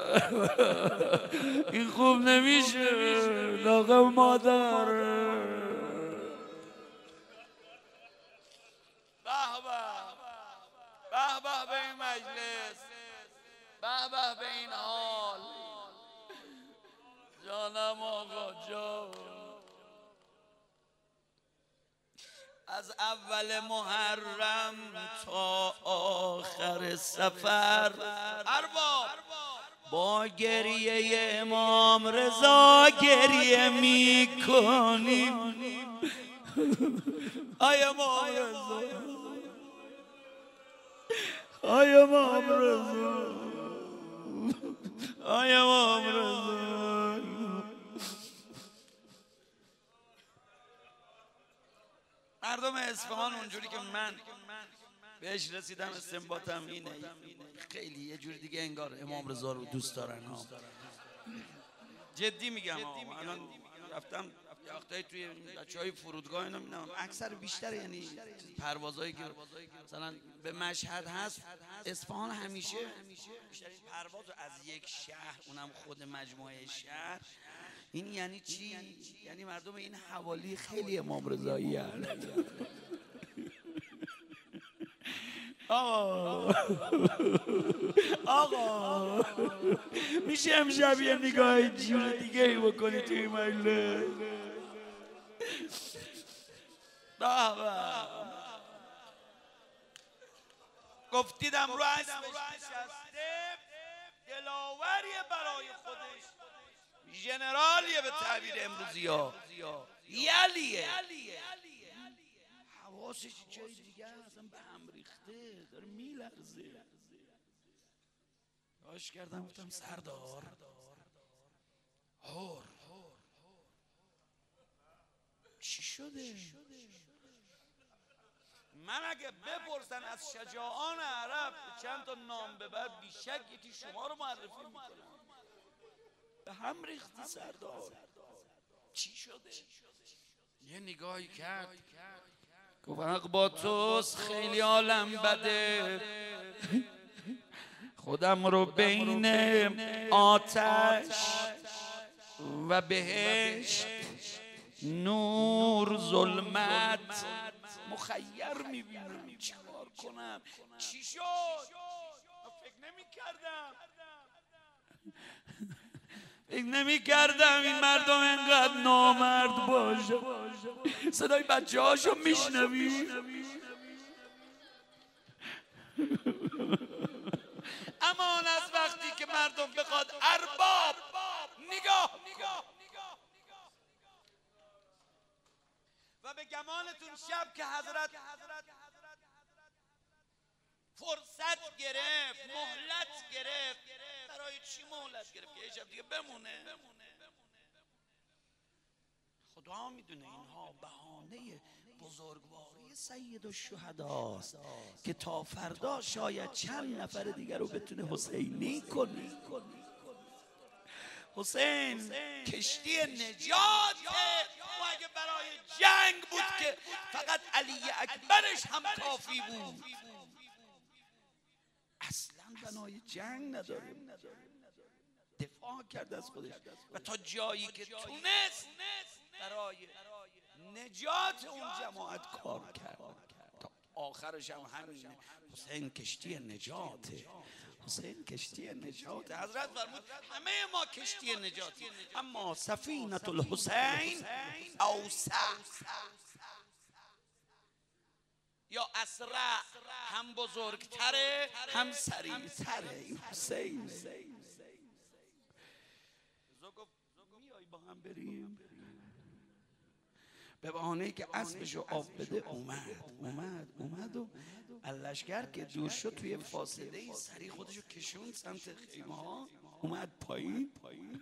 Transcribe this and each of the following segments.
این خوب نمیشه لاغم مادر. به به به این مجلس، به به به این حال. جانم آقا جان، از اول محرم تا آخر سفر ارباب با گریه امام رضا گریه میکنیم. آی امام رضا، آی امام رضا، آی امام رضا. مردم اصفهان اونجوری که من بهش رسیدم استنباطم اینه، خیلی یه جوری دیگه انگار امام رضا رو دوست دارن ها. جدی میگم ها. الان رفتم یه وقتایی توی بچهای فرودگاه اینا میبینم اکثر بیشتر، یعنی پروازایی که مثلا به مشهد هست، اصفهان همیشه بیشترین پرواز از یک شهر، اونم خود مجموعه شهر. این یعنی چی؟ یعنی مردم این حوالی خیلی امام رضایی هستند. آقا میشه امشب یه نگاه جور دیگه ای بکنی توی مجلس؟ گفتیدم رو اسمش نشسته، دلاوریه برای خودش، ژنرالیه به تعبیر امروزی ها، یلیه، حواسش جای دیگه اصلا به هم ریخته، داره میلرزه. داشت کردم گفتم سردار هور چی شده؟ من اگه بپرسن از شجاعان عرب چند تا نام ببر، بیشک یکی شما رو معرفی میکنم. به هم ریختی سردار، چی شده؟ یه نگاهی کرد گفت حق با توست، خیلی عالم بده، خودم رو بین آتش و بهشت، نور ظلمت مخیر میبینم، چی کار کنم؟ چی شد؟ فکر نمی کردم این مردم انقدر نامرد باشه. صدای بچه هاشو میشنوی؟ امان از وقتی که مردم بخواد ارباب نگاه و به گمانتون شب که حضرت فرصت گرفت، مهلت گرفت. برای چی مهلت گرفت؟ که یه شب دیگه بمونه. خدا میدونه اینها بهانه بزرگواری سید الشهداست که تا فردا شاید چند نفر دیگر رو بتونه حسینی کنی. حسین کشتی نجات، و اگه برای جنگ بود که فقط علی اکبرش هم کافی بود. اصلا بنای جنگ نداره، دفاع کرد از خودش و تا جایی که تونست برای نجات اون جماعت کار کرد. تا آخرش هم همینه. حسین کشتی نجاته، حسین کشتی نجاته. حضرت فرمود همه ما کشتی نجاتی، اما سفینة الحسین اوسع، یا اسرع، هم بزرگتره هم سریعتره. حسین گفت میای با هم بریم؟ به بهانه‌ای که اسبشو آب بده اومد و لشکر که دور شد توی فاصله سریع خودشو کشوند سمت خیمه ها، اومد پایین،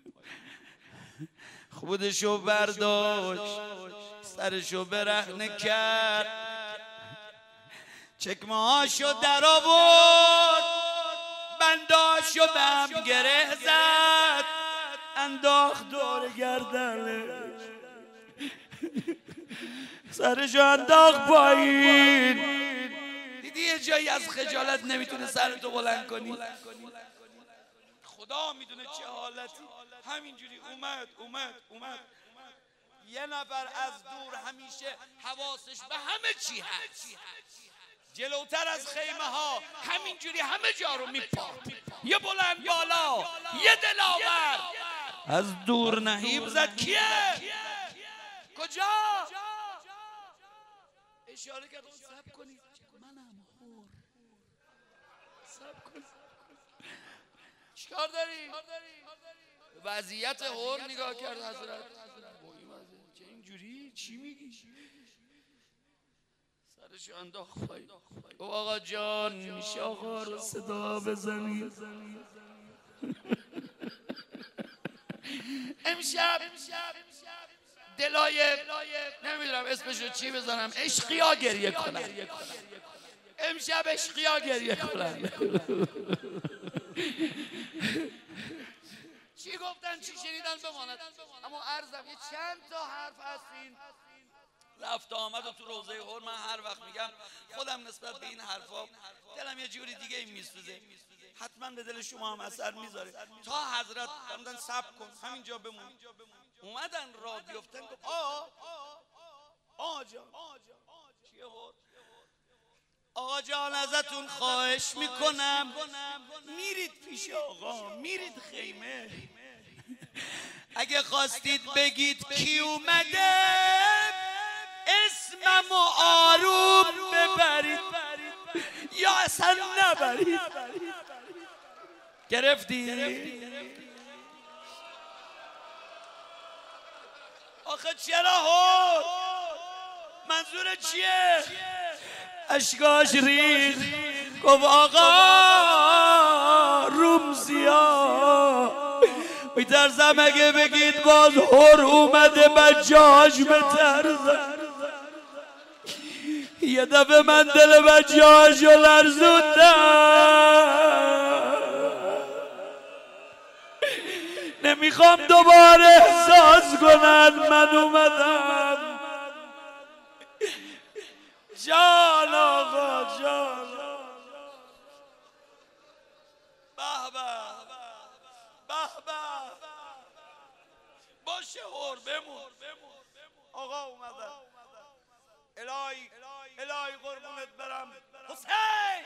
خودشو برداشت، سرشو برهنه کرد، چکمه هاشو در آورد، بنداشو به هم گره زد، انداخت دور گردنش، سرشو انداخت پایین. دیدی یه جایی از خجالت نمیتونه سرتو بلند کنی؟ خدا میدونه چه حالتی. همینجوری اومد. یه نفر از دور همیشه حواسش به همه چی هست، جلوتر از خیمه ها همینجوری همه جا رو میپاد. یه بلند بالا، یه دلاور از دور نهیب زد. کیه؟ کجا؟ اشاره کرد صبر کنید، منم هور. صبر کنید، چیکار داری؟ وضعیت هور نگاه کرد حضرت. چه اینجوری؟ چی میگی؟ سرش انداخت پایین. گفت آقا جان میشه آقا رو صدا بزنی؟ امشب دلای نمیدونم اسمشو چی بزنم، عشقیا گریه کنن. امشب عشقیا گریه کنن. چی گفتن چی شنیدن بماند. اما عرضم یه چند تا حرف هستین رفت آمد و تو روضه هور. من هر وقت میگم خودم نسبت به این حرفا دلم یه جوری دیگه این میسوزه، حتما به دل شما هم اثر میذاره. تا حضرت فرمودن صبر کن همینجا بمون. اومدن راه بیفتن. گفت آقا جان چیه هور؟ آقا جان ازتون خواهش میکنم میرید پیش آقا، میرید خیمه، اگه خواستید بگید کی اومده اسمم و آروم ببرید یا اصلا نبرید. گرفتی؟ آخه چرا هور؟ منظور چیه؟ اشکاش ریخت. گفت آقا رومزیا میترسم اگه بگید باز هور اومده بچه‌هاش بترسن. یه دفعه من دل بچه‌هاشو لرزوندم، نمیخوام دوباره احساس کنن من اومدم. جان آقا جان. به باشه هور بمون. آقا اومدن. الهی قربونت برم. حسین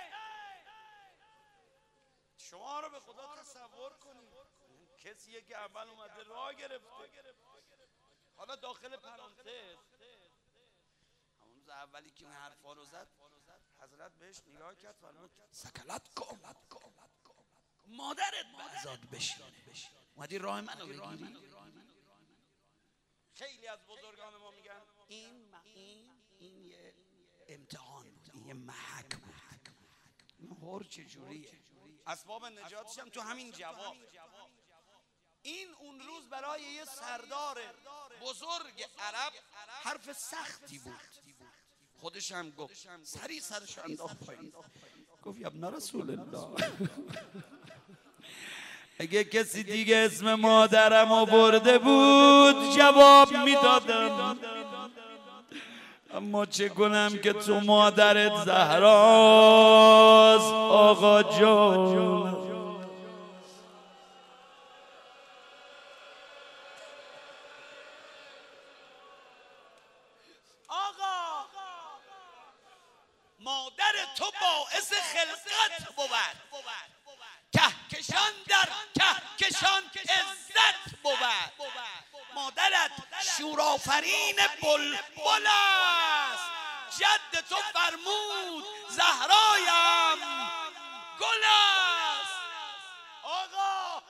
شما رو به خدا تصور کنید کسیه که اول اومده راه گرفته. حالا داخل پرانتز همون اولی که اون حرفا رو زد حضرت بهش نگاه کرد فرمود سکلت کن مادرت بعزاد بشینه. اومدی راه منو بگیری؟ خیلی از بزرگان ما میگن این یه امتحان بود، این یه محک بود. این هور چجوریه؟ اسباب نجاتش هم تو همین جواب. این اون روز برای یه سردار بزرگ عرب حرف سختی بود. خودش هم گفت، سری سرش انداخت پایین. گفت یا ابن رسول الله اگه کسی دیگه اسم مادرم آورده بود جواب میدادم، اما چه کنم که تو مادرت زهراست آقا جان. آقا مادر تو باعث خلقت بود، کهکشان در کهکشان عزت بود. مادرت شورآفرین بلبل است، جد تو فرمود زهرایم گل است. آقا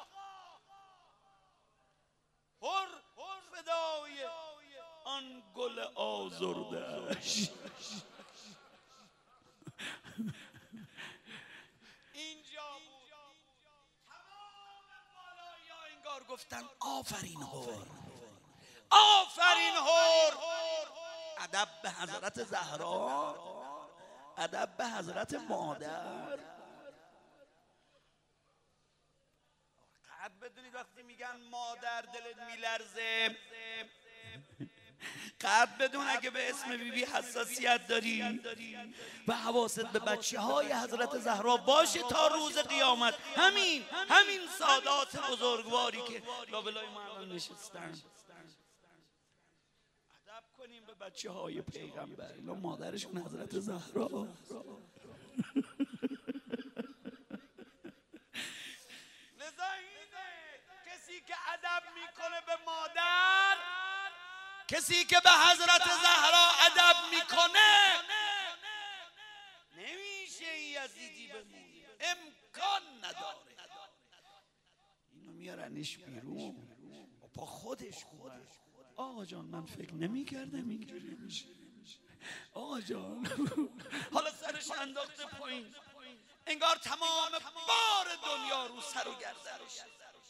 هور فدای آن گل آزرده‌اش. گفتن آفرین هور، آفرین هور. ادب به حضرت زهرا، ادب به حضرت مادر. قد بدونید وقتی میگن مادر دلت میلرزه قبل بدون اگه به اسم بیبی حساسیت داری و حواست به بچه های حضرت زهرا باشه تا روز قیامت. همین سادات بزرگواری که لابلای ما الان نشستن، ادب کنیم به بچه های پیغمبر. اینا مادرشون حضرت زهرا. کسی که ادب میکنه به مادر، کسی که به حضرت زهرا ادب میکنه، نمیشه یزیدی بمونه، امکان نداره. اینو میارنش بیرون با خودش خوبه. آقا جان من فکر نمیکردم اینجوری میشه. آقا جان حالا سرش انداخته پایین، انگار تمام بار دنیا رو سر و گردنش.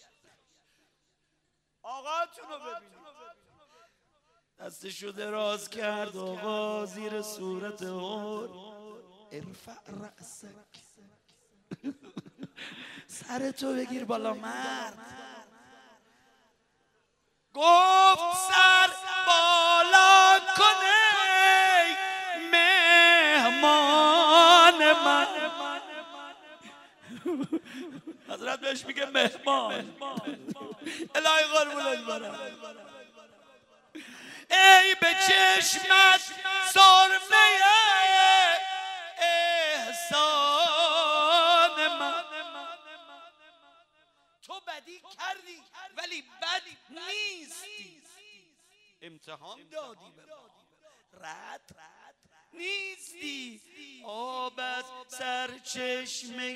آقاتونو ببینید، دستشو دراز کرد آقا زیر صورت هور، ارفع رأسک، سرتو بگیر بالا مرد. گفت سر بالا کنه مهمان من. حضرت بهش میگه مهمان. الهی قربونت برم. ای به چشمت سرمه احسان من، تو بدی کردی ولی بد نیستی، امتحان دادی به ما، رد نیستی. آب از سرچشمه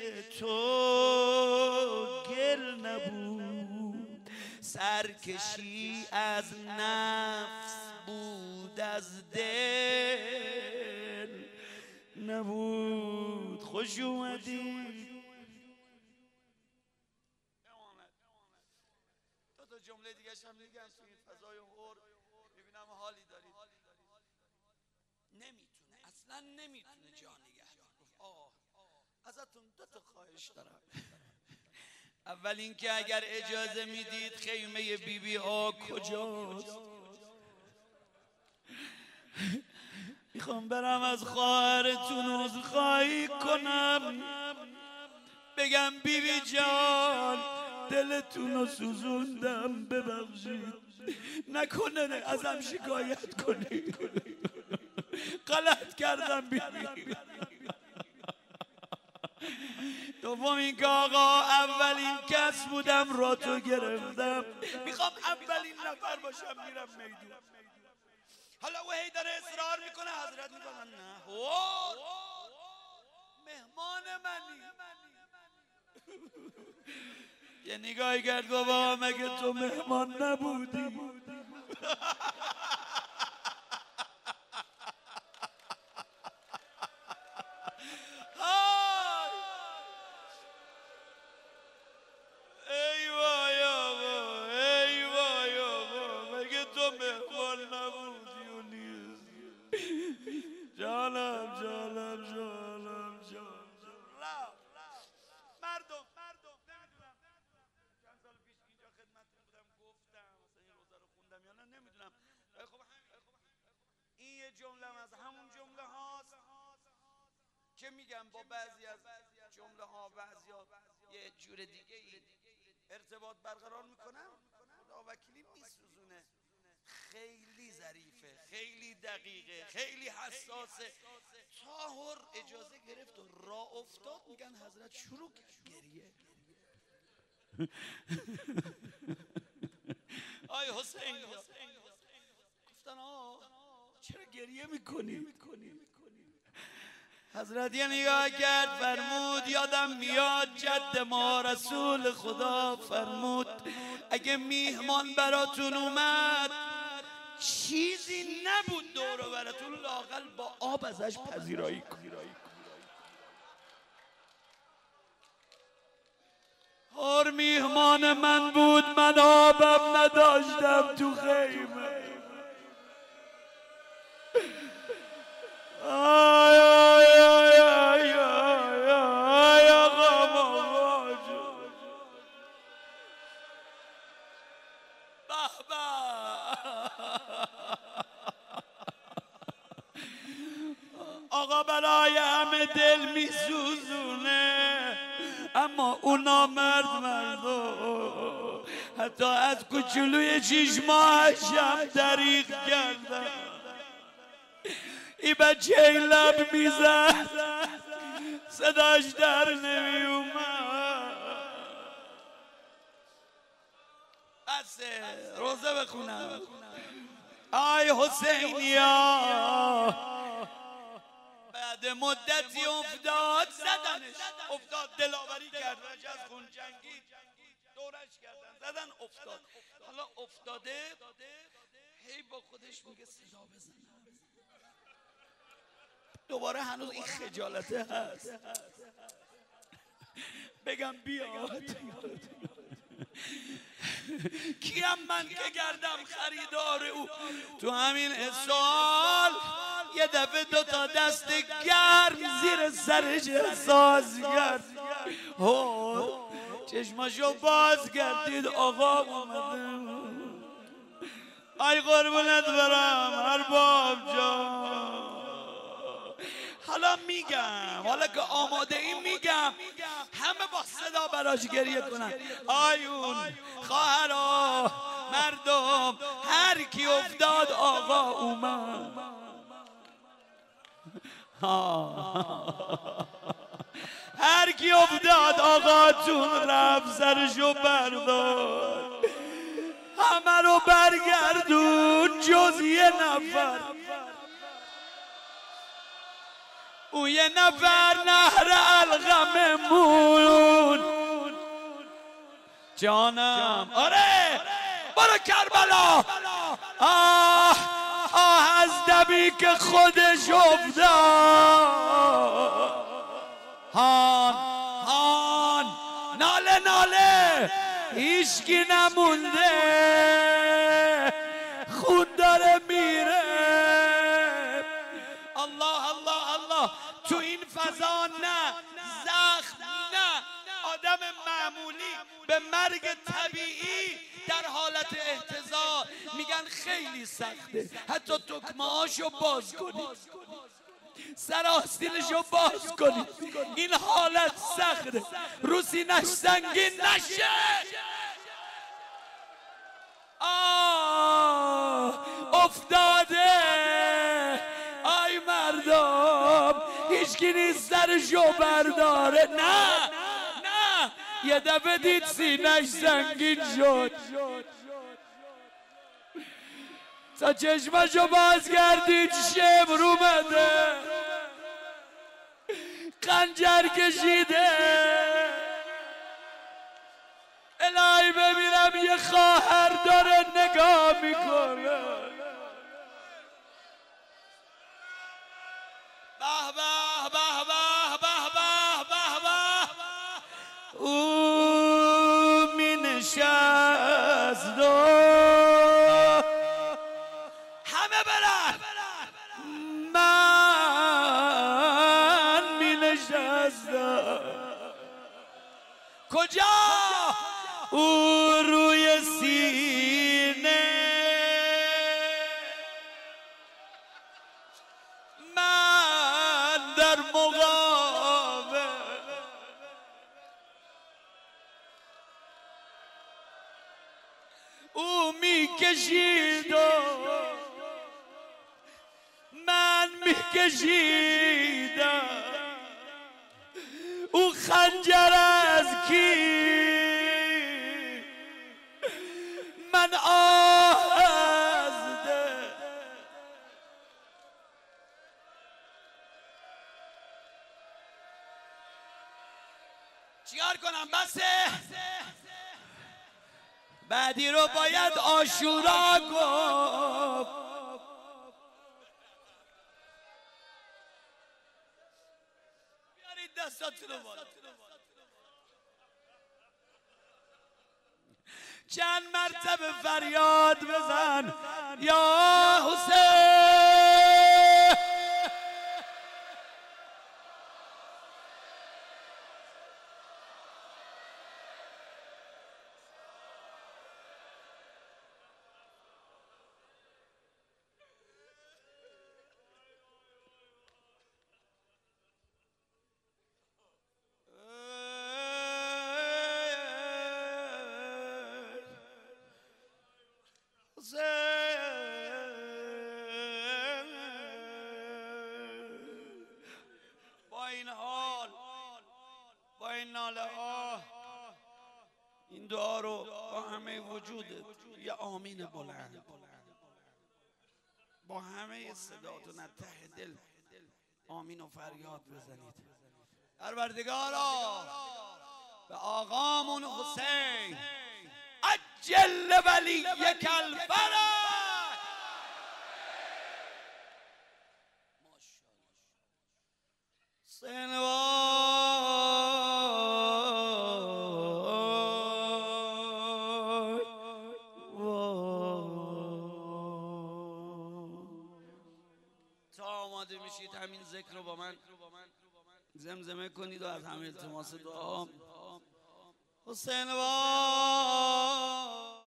تو گل نبود، سرکشی از نفس بود از دل نبود. خوش اومدی. تا جمله دیگه هم میگم تو این فضای هور، ببینم حالی دارید. نمیتونه، اصلا نمیتونه جا نگه داره. ازتون دو تا خواهش دارم. اول اینکه اگر اجازه میدید خیمه بیبی ها کجاست؟ میخوام برم از خواهرتون عذرخواهی کنم، بگم بیبی جان دلتون رو سوزوندم، ببخشید. نکنه ازم شکایت کنی، غلط کردم بیبی. دوم اینکه آقا اولین کس بودم راتو گرفتم، میخوام اولین نفر باشم میرم میدون. حالا او هی داره اصرار میکنه، حضرت میگن نه مهمان منی. یه نگاهی کرد گفت بابا مگه تو مهمان نبودی؟ که میگم با بعضی از جمله ها بعضیا یه جور دیگه ای ارتباط برقرار میکنم، خدا وکیلی میسوزونه. خیلی ظریفه، خیلی دقیقه، خیلی حساسه. طاهر اجازه گرفت و راه افتاد، میگن حضرت شروع کرد گریه. آی حسین گفتن چرا گریه میکنی؟ حضرت یه نگاه کرد فرمود یادم میاد جد ما رسول خدا فرمود اگه میهمان براتون اومد چیزی نبود دور و براتون، لااقل با آب ازش پذیرایی کنید. هر میهمان من بود، من آبم نداشتم تو خیمه. آقا برای همه دل میسوزونه، اما اونا مردو حتی از کوچولوی 6 ماهش هم دریغ کردن. ای بچه ای لب میزد صداش در نمی اومد. بسه روزه بخونم. آی حسینیا بعد مدتی افتاد، زدنش، افتاد، دلاوری کرد، از خون جنگید، دورش کردن، زدن، افتاد. حالا افتاده هی با خودش میگه صدا بزنم، دوباره هنوز این خجالته هست بگم بیاد. کیم من که گردم خریدار او؟ تو همین سوال یه دفعه 2 تا دست گرم زیر سرش احساس کرد. چشماشو باز کردید، آقا اومده. ای قربونت برم ارباب جان. حالا میگم، حالا که آماده این میگم همه با صدا براش گریه کنن. آیون خواهرا مردم، هر کی افتاد آقا اومد. هر کی افتاد آقاتون رفت سرشو بردار، همه رو برگردون جز یه نفر. او یه نفر نهر الغممون جانم. آره برو کربلا. آه از دمی که خودش افتاد. هان ناله ناله هیچکی نمونده، خون داره میره. الله الله الله. تو این فضا نه زخم، نه آدم معمولی به مرگ طبیعی در حالت احتضار میگن خیلی سخته. حتی دکمه‌هاشو باز کنید، سراسیلشو باز کنید، این حالت سخته، رو سینه‌اش سنگین نشه. افتاده. آی مردم هیچکی نیست سرشو برداره. نه یه دفعه دید سینه‌اش سنگین شد، تا چشمشو باز کردید شمر اومده، خنجر کشیده. الهی ببینم یه خواهر داره نگاه میکنه. به به به به به به به. او می نشست و همه برن، من می نشستم. کجا؟ او روی سینه، من در مقابل. او میکشید و من میکشیدم. او خنجر از کی، من آه از ده. چیکار کنم؟ بسه بعدی رو باید عاشورا گفت. بیارید دستاتون رو بالا. چند مرتبه فریاد بزن یا حسین. نال این دعا رو با همه وجودت یه آمین بلند با همه صداتون از ته دل آمین و فریاد بزنید. پروردگارا به آقامون حسین عجل ولیک الفرج تا آماده میشید همین ذکر رو با من زمزمه کنید و از همه التماس دعا حسین